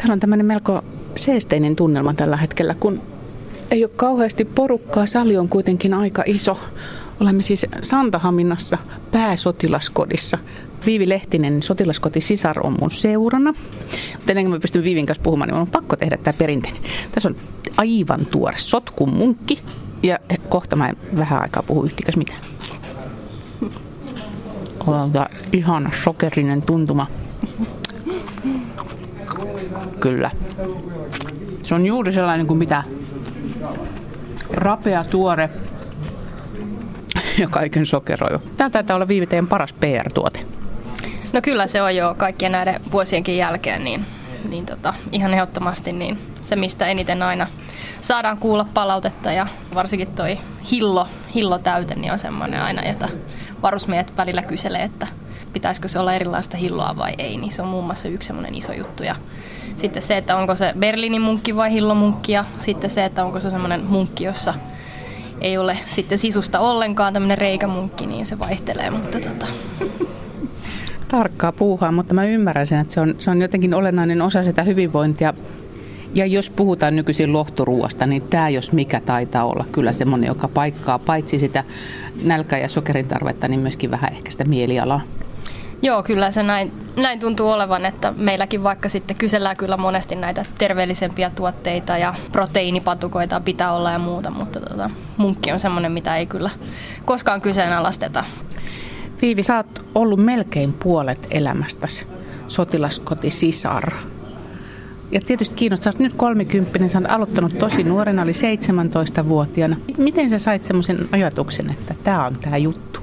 Täällä on tämmöinen melko seesteinen tunnelma tällä hetkellä, kun ei ole kauheasti porukkaa. Sali on kuitenkin aika iso. Olemme siis Santahaminassa pääsotilaskodissa. Viivi Lehtinen, sotilaskoti Sisar, on mun seurana. Mutta ennen kuin mä pystyn Viivin kanssa puhumaan, niin on pakko tehdä tämä perinteinen. Tässä on aivan tuore sotkun munkki. Ja kohta mä en vähän aikaa puhu yhtikäs mitään. On ihana sokerinen tuntuma. Kyllä. Se on juuri sellainen kuin mitä rapea, tuore ja kaiken sokeroiva. Tämä taitaa olla Viivi teidän paras PR-tuote. No kyllä se on jo kaikkien näiden vuosienkin jälkeen, niin ihan ehdottomasti niin se, mistä eniten aina saadaan kuulla palautetta ja varsinkin toi hillotäyte niin on semmoinen aina, jota varusmiehet välillä kyselee, että pitäisikö se olla erilaista hilloa vai ei, niin se on muun muassa yksi semmoinen iso juttu. Ja sitten se, että onko se Berliinin munkki vai hillomunkki ja sitten se, että onko se semmoinen munkki, jossa ei ole sitten sisusta ollenkaan tämmöinen reikämunkki, niin se vaihtelee, mutta Tarkkaa puuhaa, mutta mä ymmärrän sen, että se on jotenkin olennainen osa sitä hyvinvointia. Ja jos puhutaan nykyisin lohturuuasta, niin tämä jos mikä taitaa olla kyllä semmoinen, joka paikkaa paitsi sitä nälkää ja sokerin tarvetta, niin myöskin vähän ehkä sitä mielialaa. Joo, kyllä se näin tuntuu olevan, että meilläkin vaikka sitten kysellään kyllä monesti näitä terveellisempiä tuotteita ja proteiinipatukoita pitää olla ja muuta, mutta munkki on semmoinen, mitä ei kyllä koskaan kyseenalaisteta. Viivi, sä oot ollut melkein puolet elämästäsi sotilaskoti Sisar. Ja tietysti kiinnostaa, sä oot nyt 30, sä oot aloittanut tosi nuorena, oli 17-vuotiaana. Miten sä sait semmoisen ajatuksen, että tää on tää juttu?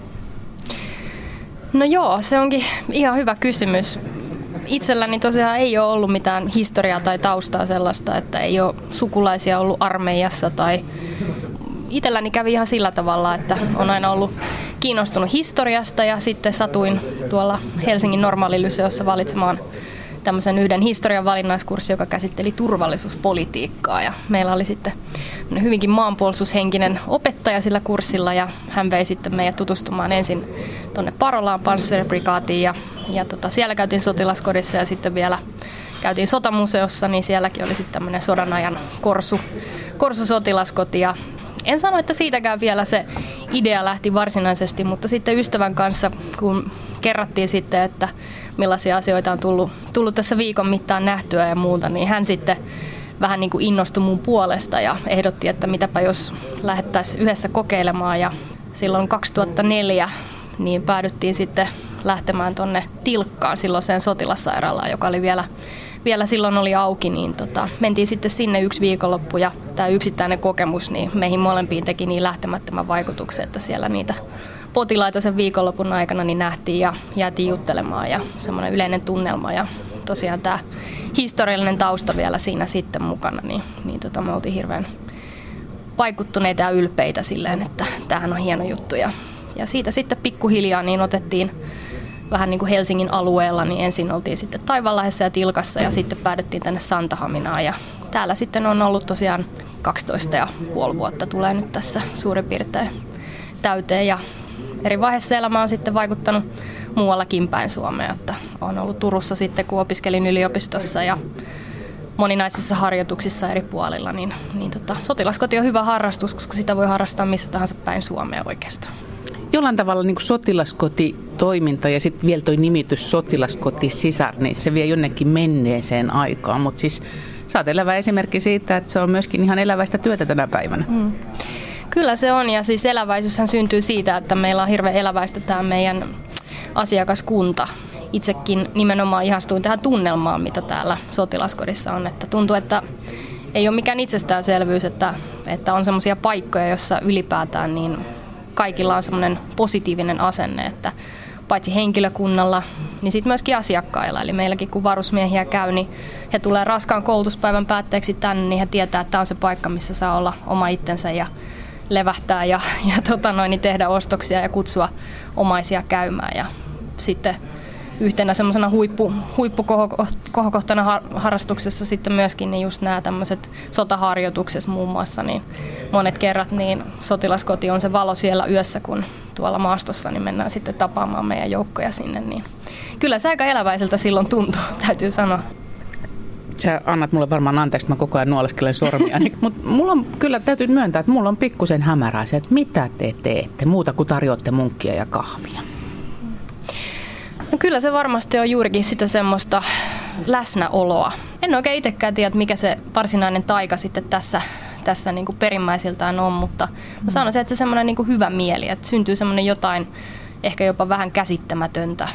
No joo, se onkin ihan hyvä kysymys. Itselläni tosiaan ei ole ollut mitään historiaa tai taustaa sellaista, että ei ole sukulaisia ollut armeijassa tai itselläni kävi ihan sillä tavalla, että on aina ollut kiinnostunut historiasta ja sitten satuin tuolla Helsingin Normaalilyseossa valitsemaan tämmöisen yhden historian valinnaiskurssi, joka käsitteli turvallisuuspolitiikkaa ja meillä oli sitten hyvinkin maanpuolustushenkinen opettaja sillä kurssilla ja hän vei sitten meidät tutustumaan ensin tuonne Parolaan panssariprikaatiin ja siellä käytiin sotilaskodissa ja sitten vielä käytiin sotamuseossa, niin sielläkin oli sitten tämmöinen sodan ajan korsusotilaskoti ja en sano, että siitäkään vielä se idea lähti varsinaisesti, mutta sitten ystävän kanssa, kun kerrattiin sitten, että millaisia asioita on tullut tässä viikon mittaan nähtyä ja muuta, niin hän sitten vähän niin kuin innostui mun puolesta ja ehdotti, että mitäpä jos lähdettäisiin yhdessä kokeilemaan. Ja silloin 2004 niin päädyttiin sitten lähtemään tuonne Tilkkaan silloiseen sotilassairaalaan, joka oli vielä silloin oli auki, niin mentiin sitten sinne yksi viikonloppu ja tämä yksittäinen kokemus niin meihin molempiin teki niin lähtemättömän vaikutuksen, että siellä niitä potilaita sen viikonlopun aikana niin nähtiin ja jäätiin juttelemaan ja semmoinen yleinen tunnelma ja tosiaan tämä historiallinen tausta vielä siinä sitten mukana, niin me oltiin hirveän vaikuttuneita ja ylpeitä silleen, että tämähän on hieno juttu ja siitä sitten pikkuhiljaa niin otettiin vähän niin kuin Helsingin alueella, niin ensin oltiin sitten Taivanlahdessa ja Tilkassa ja sitten päädyttiin tänne Santahaminaan ja täällä sitten on ollut tosiaan 12,5 vuotta tulee nyt tässä suurin piirtein täyteen ja eri vaiheessa elämä on sitten vaikuttanut muuallakin päin Suomea, että olen ollut Turussa sitten kun opiskelin yliopistossa ja moninaisissa harjoituksissa eri puolilla, niin sotilaskoti on hyvä harrastus, koska sitä voi harrastaa missä tahansa päin Suomea oikeastaan. Jollain tavalla niin kuin sotilaskotitoiminta ja sitten vielä tuo nimitys sotilaskoti Sisar, niin se vie jonnekin menneeseen aikaan, mutta siis sä oot elävä esimerkki siitä, että se on myöskin ihan eläväistä työtä tänä päivänä. Kyllä se on ja siis eläväisyyshän syntyy siitä, että meillä on hirveän eläväistä tämä meidän asiakaskunta. Itsekin nimenomaan ihastuin tähän tunnelmaan, mitä täällä sotilaskodissa on, että tuntuu, että ei ole mikään itsestäänselvyys, että on semmoisia paikkoja, joissa ylipäätään niin kaikilla on semmoinen positiivinen asenne, että paitsi henkilökunnalla, niin sitten myöskin asiakkailla. Eli meilläkin kun varusmiehiä käy, niin he tulee raskaan koulutuspäivän päätteeksi tänne, niin he tietää, että tämä on se paikka, missä saa olla oma itsensä ja levähtää ja tehdä ostoksia ja kutsua omaisia käymään. Ja sitten yhtenä semmoisena huippukohokohtana harrastuksessa sitten myöskin niin just nämä tämmöiset sotaharjoituksessa muun muassa, niin monet kerrat niin sotilaskoti on se valo siellä yössä, kun tuolla maastossa niin mennään sitten tapaamaan meidän joukkoja sinne, niin kyllä se aika eläväiseltä silloin tuntuu, täytyy sanoa. Sä annat mulle varmaan anteeksi, että mä koko ajan nuoleskelen sormia. Mutta mulla on kyllä, täytyy myöntää, että mulla on pikkusen hämärää se, että mitä te teette muuta kuin tarjoatte munkkia ja kahvia. No kyllä se varmasti on juurikin sitä semmoista läsnäoloa. En oikein itsekään tiedä, mikä se varsinainen taika sitten tässä niin kuin perimmäisiltään on, mutta mä sanoisin, että se semmoinen niin kuin hyvä mieli, että syntyy semmoinen jotain ehkä jopa vähän käsittämätöntä.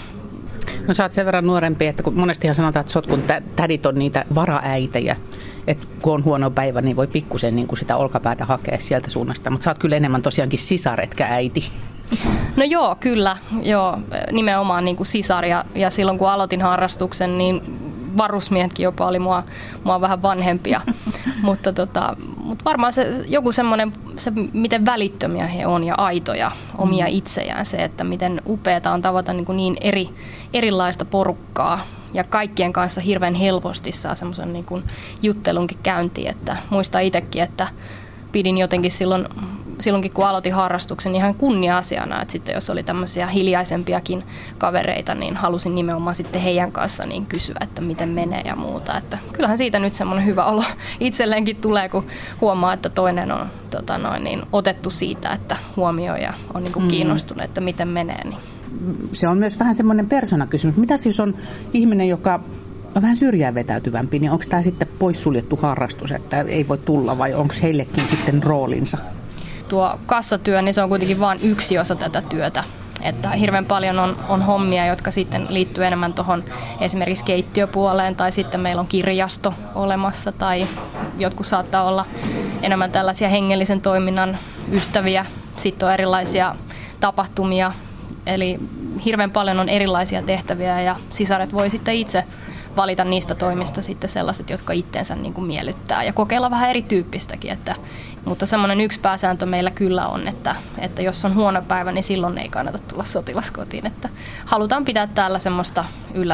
No sä oot sen verran nuorempi, että kun monestihan sanotaan, että sotkun tädit on niitä varaäitejä, että kun on huono päivä, niin voi pikkusen niin kuin sitä olkapäätä hakea sieltä suunnasta, mutta sä oot kyllä enemmän tosiaankin sisar, etkä äiti. No joo, kyllä. Joo, nimenomaan niin kuin sisar ja silloin kun aloitin harrastuksen, niin varusmiehetkin jopa oli mua vähän vanhempia, mutta varmaan se joku semmoinen, se miten välittömiä he on ja aitoja omia itsejään, se, että miten upeata on tavata niin erilaista porukkaa ja kaikkien kanssa hirveän helposti saa semmoisen niin kuin juttelunkin käyntiin, että muistan itsekin, että pidin jotenkin silloinkin kun aloitin harrastuksen ihan kunnia-asiana, että sitten jos oli tämmöisiä hiljaisempiakin kavereita, niin halusin nimenomaan sitten heidän kanssa niin kysyä, että miten menee ja muuta. Että kyllähän siitä nyt semmoinen hyvä olo itselleenkin tulee, kun huomaa, että toinen on niin otettu siitä, että huomioi ja on niin kuin kiinnostunut, että miten menee. Niin. Se on myös vähän semmoinen persoonakysymys. Mitä siis on ihminen, joka on vähän syrjään vetäytyvämpi, niin onko tämä sitten poissuljettu harrastus, että ei voi tulla vai onko heillekin sitten roolinsa? Tuo kassatyö, niin se on kuitenkin vain yksi osa tätä työtä. Että hirveän paljon on hommia, jotka sitten liittyy enemmän tuohon esimerkiksi keittiöpuoleen tai sitten meillä on kirjasto olemassa tai jotkut saattaa olla enemmän tällaisia hengellisen toiminnan ystäviä. Sitten on erilaisia tapahtumia, eli hirveän paljon on erilaisia tehtäviä ja sisaret voi sitten itse valita niistä toimista sitten sellaiset, jotka itteensä niin kuin miellyttää ja kokeilla vähän erityyppistäkin. Mutta semmoinen yksi pääsääntö meillä kyllä on, että jos on huono päivä, niin silloin ei kannata tulla sotilaskotiin. Että halutaan pitää täällä semmoista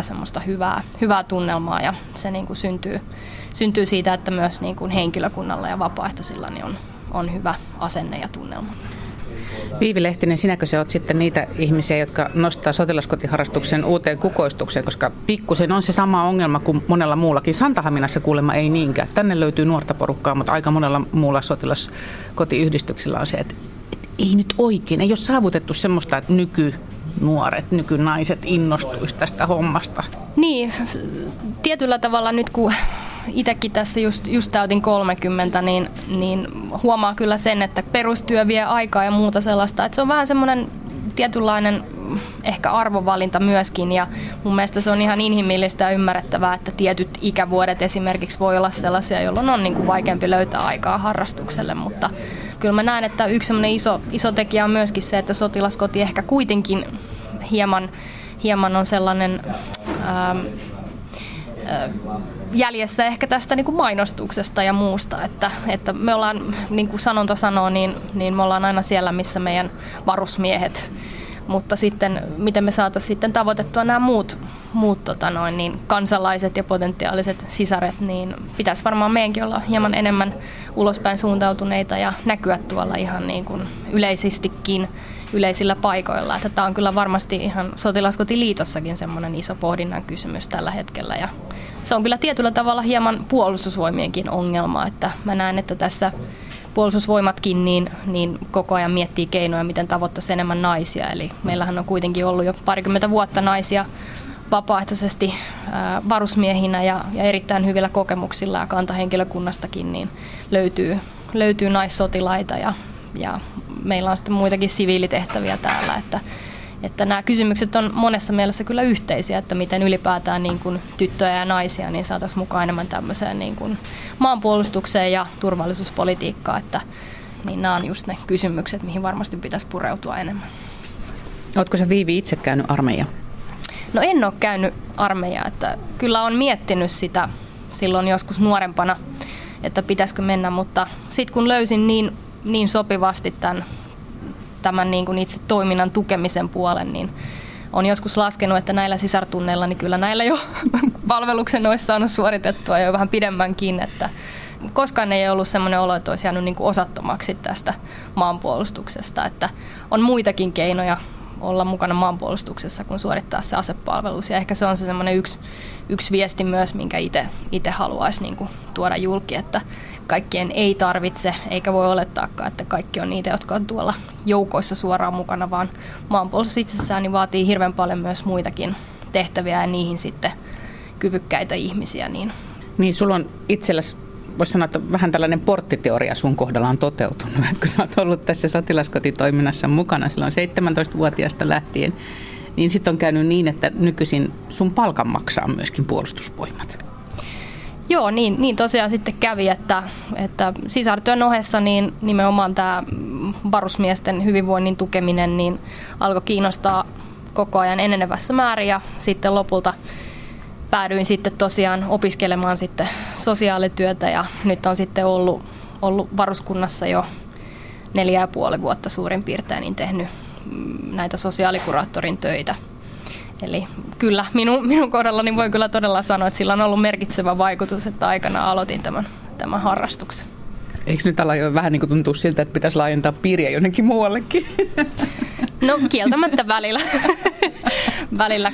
hyvää tunnelmaa ja se niin kuin syntyy siitä, että myös niin kuin henkilökunnalla ja vapaaehtoisilla niin on hyvä asenne ja tunnelma. Viivi Lehtinen, sinäkö se olet sitten niitä ihmisiä, jotka nostaa sotilaskotiharrastuksen uuteen kukoistukseen, koska pikkusen on se sama ongelma kuin monella muullakin. Santahaminassa kuulemma ei niinkään. Tänne löytyy nuorta porukkaa, mutta aika monella muulla sotilaskotiyhdistyksellä on se, että ei nyt oikein. Ei ole saavutettu semmoista, että nykynuoret, nykynaiset innostuisi tästä hommasta. Niin, tietyllä tavalla nyt kun itsekin tässä just täytin 30, niin huomaa kyllä sen, että perustyö vie aikaa ja muuta sellaista. Että se on vähän semmoinen tietynlainen ehkä arvovalinta myöskin ja mun mielestä se on ihan inhimillistä ja ymmärrettävää, että tietyt ikävuodet esimerkiksi voi olla sellaisia, jolloin on niin kuin vaikeampi löytää aikaa harrastukselle, mutta kyllä mä näen, että yksi semmoinen iso tekijä on myöskin se, että sotilaskoti ehkä kuitenkin hieman on sellainen jäljessä ehkä tästä niin kuin mainostuksesta ja muusta, että me ollaan, niin kuin sanonta sanoo, niin me ollaan aina siellä, missä meidän varusmiehet, mutta sitten miten me saataisiin sitten tavoitettua nämä muut niin kansalaiset ja potentiaaliset sisaret, niin pitäisi varmaan meidänkin olla hieman enemmän ulospäin suuntautuneita ja näkyä tuolla ihan niin kuin yleisestikin yleisillä paikoilla. Että tämä on kyllä varmasti ihan Sotilaskotiliitossakin semmoinen iso pohdinnan kysymys tällä hetkellä. Ja se on kyllä tietyllä tavalla hieman puolustusvoimienkin ongelma, että mä näen, että tässä puolustusvoimatkin niin koko ajan miettii keinoja, miten tavoittaisi enemmän naisia. Eli meillähän on kuitenkin ollut jo 20 vuotta naisia vapaaehtoisesti varusmiehinä ja erittäin hyvillä kokemuksilla ja kantahenkilökunnastakin niin löytyy naissotilaita ja meillä on sitten muitakin siviilitehtäviä täällä, että nämä kysymykset on monessa mielessä kyllä yhteisiä, että miten ylipäätään niin kuin tyttöjä ja naisia niin saataisiin mukaan enemmän tämmöiseen niin kuin maanpuolustukseen ja turvallisuuspolitiikkaan, että niin nämä on just ne kysymykset, mihin varmasti pitäisi pureutua enemmän. Oletko sä, Viivi, itse käynyt armeijaa? No en ole käynyt armeijaa, että kyllä olen miettinyt sitä silloin joskus nuorempana, että pitäisikö mennä, mutta sitten kun löysin niin sopivasti tämän niin kuin itse toiminnan tukemisen puolen, niin olen joskus laskenut, että näillä sisartunneilla, niin kyllä näillä jo palveluksen olisi saanut suoritettua jo vähän pidemmänkin, että koskaan ei ollut sellainen olo, että olisi jäänyt niin kuin osattomaksi tästä maanpuolustuksesta, että on muitakin keinoja olla mukana maanpuolustuksessa, kun suorittaa se asepalvelus. Ja ehkä se on se semmoinen yksi viesti myös, minkä itse haluaisi niin kuin tuoda julki, että kaikkien ei tarvitse, eikä voi olettaakaan, että kaikki on niitä, jotka on tuolla joukoissa suoraan mukana, vaan maanpuolustus itsessään niin vaatii hirveän paljon myös muitakin tehtäviä ja niihin sitten kyvykkäitä ihmisiä. Niin sulla on itselläsi, voisi sanoa, että vähän tällainen porttiteoria sun kohdalla on toteutunut, kun sä oot ollut tässä sotilaskotitoiminnassa mukana silloin 17-vuotiaasta lähtien, niin sitten on käynyt niin, että nykyisin sun palkan maksaa myöskin puolustusvoimat. Joo, niin tosiaan sitten kävi, että sisartyön ohessa niin nimenomaan tämä varusmiesten hyvinvoinnin tukeminen niin alkoi kiinnostaa koko ajan enenevässä määrin ja sitten lopulta päädyin sitten tosiaan opiskelemaan sitten sosiaalityötä ja nyt on sitten ollut varuskunnassa jo 4,5 vuotta suurin piirtein niin tehnyt näitä sosiaalikuraattorin töitä. Eli kyllä minun kohdallani voi kyllä todella sanoa, että sillä on ollut merkitsevä vaikutus, että aikana aloitin tämän harrastuksen. Eikö nyt ala jo vähän niin kuin tuntuu siltä, että pitäisi laajentaa piiriä jonnekin muuallekin? No kieltämättä välillä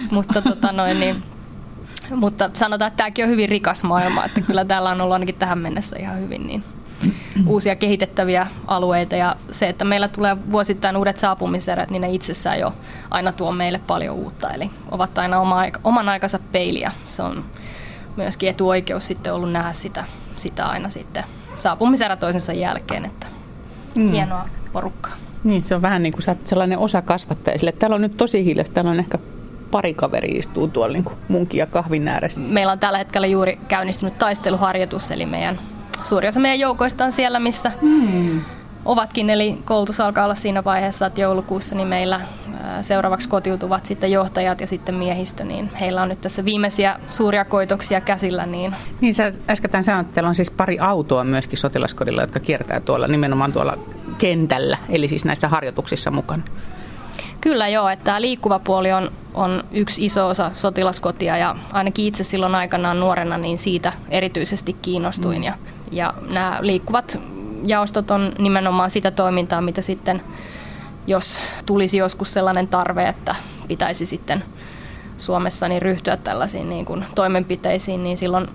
mutta sanotaan, että tämäkin on hyvin rikas maailma, että kyllä täällä on ollut ainakin tähän mennessä ihan hyvin niin uusia kehitettäviä alueita ja se, että meillä tulee vuosittain uudet saapumiserät, niin ne itsessään jo aina tuo meille paljon uutta, eli ovat aina oman aikansa peiliä. Se on myöskin etuoikeus sitten ollut nähdä sitä aina sitten saapumiserä toisensa jälkeen, että hienoa porukkaa. Niin, se on vähän niin kuin sä oot sellainen osa kasvattaja sille. Täällä on nyt tosi hiljaista, täällä on ehkä pari kaveria istuu tuolla niin kuin munkin ja kahvin ääressä. Meillä on tällä hetkellä juuri käynnistynyt taisteluharjoitus, eli suuri osa meidän joukoista on siellä, missä ovatkin. Eli koulutus alkaa olla siinä vaiheessa, että joulukuussa niin meillä seuraavaksi kotiutuvat sitten johtajat ja sitten miehistö, niin heillä on nyt tässä viimeisiä suuria koitoksia käsillä. Niin sä äsken sanoit, että teillä on siis pari autoa myöskin sotilaskodilla, jotka kiertää tuolla nimenomaan tuolla kentällä, eli siis näissä harjoituksissa mukana. Kyllä joo, että tämä liikkuva puoli on yksi iso osa sotilaskotia ja ainakin itse silloin aikanaan nuorena niin siitä erityisesti kiinnostuin. Ja nämä liikkuvat jaostot on nimenomaan sitä toimintaa, mitä sitten, jos tulisi joskus sellainen tarve, että pitäisi sitten Suomessa niin ryhtyä tällaisiin niin kuin toimenpiteisiin, niin silloin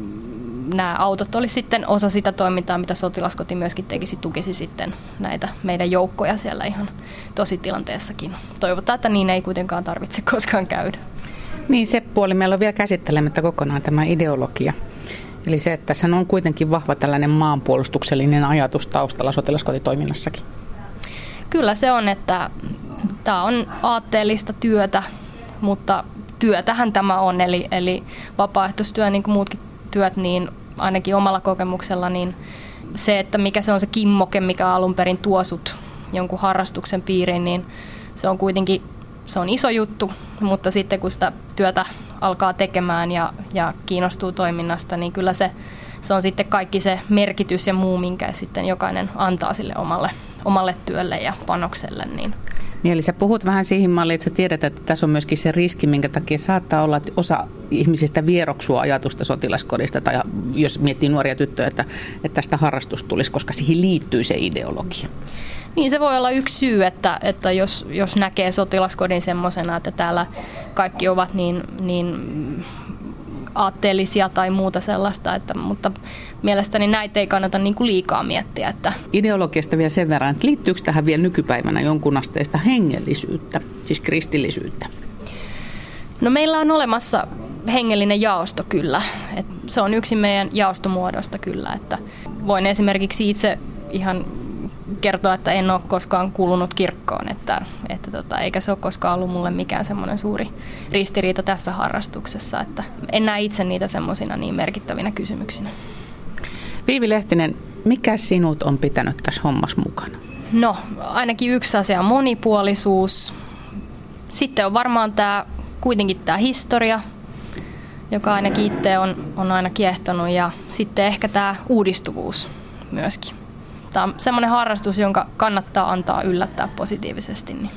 nämä autot olisi sitten osa sitä toimintaa, mitä sotilaskoti myöskin tukisi sitten näitä meidän joukkoja siellä ihan tositilanteessakin. Toivotaan, että niin ei kuitenkaan tarvitse koskaan käydä. Niin, se puoli meillä on vielä käsittelemättä kokonaan tämä ideologia. Eli se, että tässä on kuitenkin vahva tällainen maanpuolustuksellinen ajatus taustalla sotilaskotitoiminnassakin. Kyllä se on, että tämä on aatteellista työtä, mutta työtähän tämä on, eli vapaaehtoistyö niin kuin muutkin työt, niin ainakin omalla kokemuksella, niin se, että mikä se on se kimmoke, mikä alun perin tuo sut jonkun harrastuksen piiriin, niin se on kuitenkin iso juttu, mutta sitten kun sitä työtä alkaa tekemään ja kiinnostuu toiminnasta, niin kyllä se on sitten kaikki se merkitys ja muu, minkä sitten jokainen antaa sille omalle työlle ja panokselle. Niin, eli sä puhut vähän siihen malliin, että sä tiedät, että tässä on myöskin se riski, minkä takia saattaa olla, että osa ihmisistä vieroksua ajatusta sotilaskodista, tai jos miettii nuoria tyttöjä, että tästä harrastus tulisi, koska siihen liittyy se ideologia. Niin, se voi olla yksi syy, että jos näkee sotilaskodin semmoisena, että täällä kaikki ovat niin aatteellisia tai muuta sellaista, mutta mielestäni näitä ei kannata niin kuin liikaa miettiä. Että ideologiasta vielä sen verran, että liittyykö tähän vielä nykypäivänä jonkun asteista hengellisyyttä, siis kristillisyyttä? No meillä on olemassa hengellinen jaosto kyllä. Se on yksi meidän jaostomuodosta kyllä. Että voin esimerkiksi itse ihan kertoa, että en ole koskaan kuulunut kirkkoon, eikä se ole koskaan ollut mulle mikään semmoinen suuri ristiriita tässä harrastuksessa, että en näe itse niitä semmoisina niin merkittävinä kysymyksinä. Viivi Lehtinen, mikä sinut on pitänyt tässä hommassa mukana? No, ainakin yksi asia on monipuolisuus. Sitten on varmaan kuitenkin tämä historia, joka ainakin itse on aina kiehtonut, ja sitten ehkä tämä uudistuvuus myöskin. Tämä on semmoinen harrastus, jonka kannattaa antaa yllättää positiivisesti.